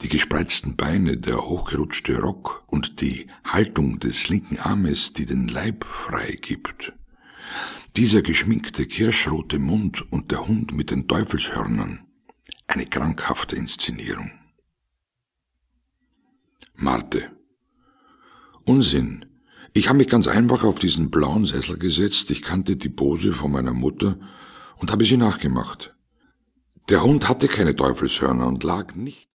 Die gespreizten Beine, der hochgerutschte Rock und die Haltung des linken Armes, die den Leib frei gibt. Dieser geschminkte kirschrote Mund und der Hund mit den Teufelshörnern. Eine krankhafte Inszenierung. Marthe. Unsinn. Ich habe mich ganz einfach auf diesen blauen Sessel gesetzt, ich kannte die Pose von meiner Mutter und habe sie nachgemacht. Der Hund hatte keine Teufelshörner und lag nicht